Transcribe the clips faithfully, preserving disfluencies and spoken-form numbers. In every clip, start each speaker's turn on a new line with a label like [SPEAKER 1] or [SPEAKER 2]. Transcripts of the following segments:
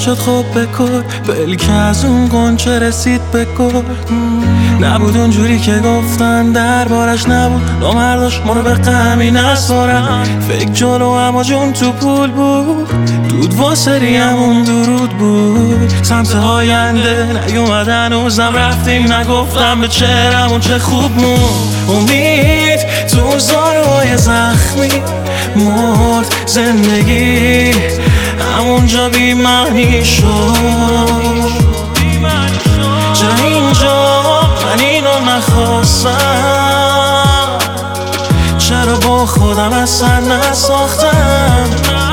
[SPEAKER 1] شد خب بکن بل که از اون گنچه رسید بکن. نبود اونجوری که گفتن دربارش نبود، نامرداش ما رو به غمی نسپارن. فکر جلو اما جون تو پول بود، دود واسه همون درود بود. سمت آینده نیومدن هنوزم رفتیم نگفتم به چهرمون چه خوب مون. امید تو زارهای زخمی مرد، زندگی همونجا بی معنی شد. چرا اینجا من اینو نخواستم، چرا با خودم اصلا نساختم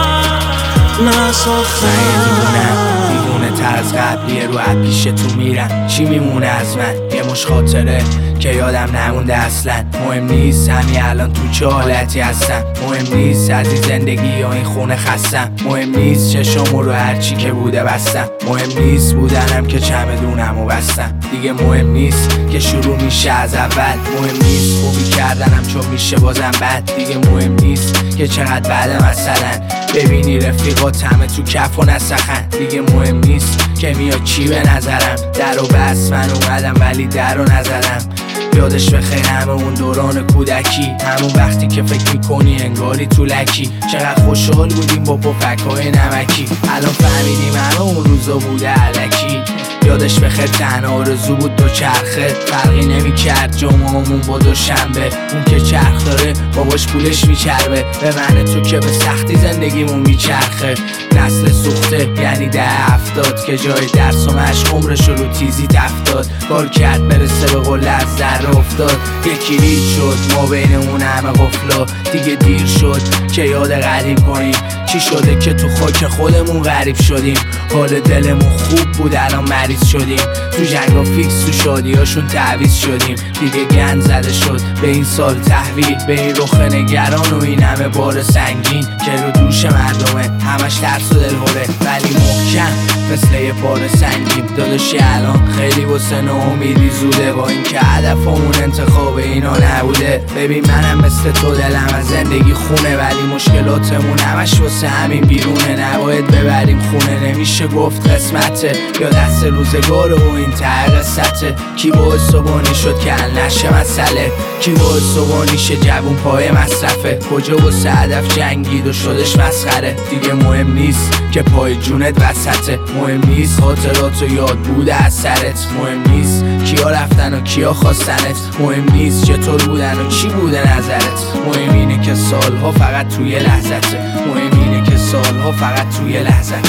[SPEAKER 1] نساختم.
[SPEAKER 2] دیوونه تر از قبلیه رو از پیش تو میرن، چی میمونه از من؟ یه مش خاطره که یادم نمونده اصلا. مهم نیست همین الان تو چه حالتی هستم، مهم نیست از این زندگی یا این خونه خستم، مهم نیست چشمو رو هرچی که بوده بستم، مهم نیست بودنم که چمدونم و بستم. دیگه مهم نیست که شروع میشه از اول، مهم نیست خوبی کردنم چون میشه بازم بد. دیگه مهم نیست که چقدر بعد مثلا ببینی رفیقات همه تو کف و نسخن. دیگه مهم نیست که میاد چی به نظرم، در و بس من اومدم ولی در و نزدم. یادش بخیر همه اون دوران کودکی، همون وقتی که فکر میکنی انگاری تو لکی. چقدر خوشحال بودیم با پفک‌های نمکی، الان فهمیدیم همه اون روزا بوده علکی. یادش بخیر تنها آرزو بود دو چرخه، فرقی نمی کرد جمعهمون با دوشنبه. اون که چرخ داره باباش پولش میچربه، به من تو که به سختی زندگیمون میچرخه. نسل سوخته یعنی ده هفتاد که جای درس و مشق عمرش رو تیزی تفتاد. کار کرد برسه به قله از ذره افتاد، یکی رید شد ما بین اون همه قفلا. دیگه دیر شد که یاد قدیم کنیم، چی شده که تو خاک خودمون غریب شدیم. حال دلمون خوب بود الان مریض شدیم، تو جنگا فیکس تو شادیاشون تعویض شدیم. دیگه گند زده شد به این سال تحویل، به این رخ نگران و این همه بار سنگین که رو دوش مردمه. همش ترس و دلهوره ولی محکم مثل یه بار سنگین. داداشی الان خیلی واسه ناامیدی زوده، با این که هدفمون انتخاب اینا نبوده. ببین منم مثل تو دلم از زندگی خونه، ولی مشکلاتمون همش واسه همین بیرونه. نباید ببریم خونه، نمیشه گفت قسمته یا دست روزگار و این ته قصته. کی باعث صبحانی شد که حل نشه مسئله، کی باعث صبحانی شه جوون پای مصرفه. کجا واسه هدف جنگید و شدش مسخره. دیگه مهم نیست که پای جونت وسطه، مهم نیست خاطرات و یاد بوده از سرت، مهم نیست کیا رفتن و کیا خواستنت، مهم نیست چطور بودن و چی بوده نظرت. مهم اینه که سالها فقط توی لحظته، مهم اینه که سالها فقط توی لحظته.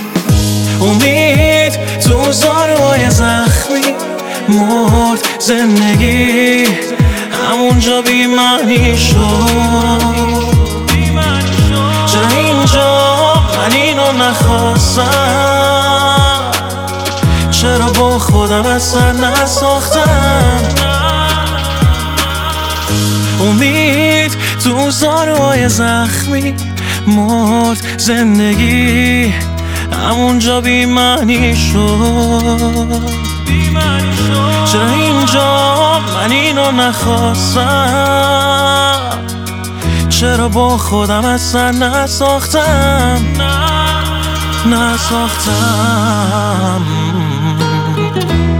[SPEAKER 1] امید تو زارهای زخمی مرد، زندگی همونجا بی معنی شد. چرا اینجا من اینو نخواستم، چرا با خودم اصلا نساختم. امید تو زارهای زخمی مرد، زندگی همونجا بی معنی شد. چرا اینجا من اینو نخواستم، چرا با خودم اصلا نساختم نساختم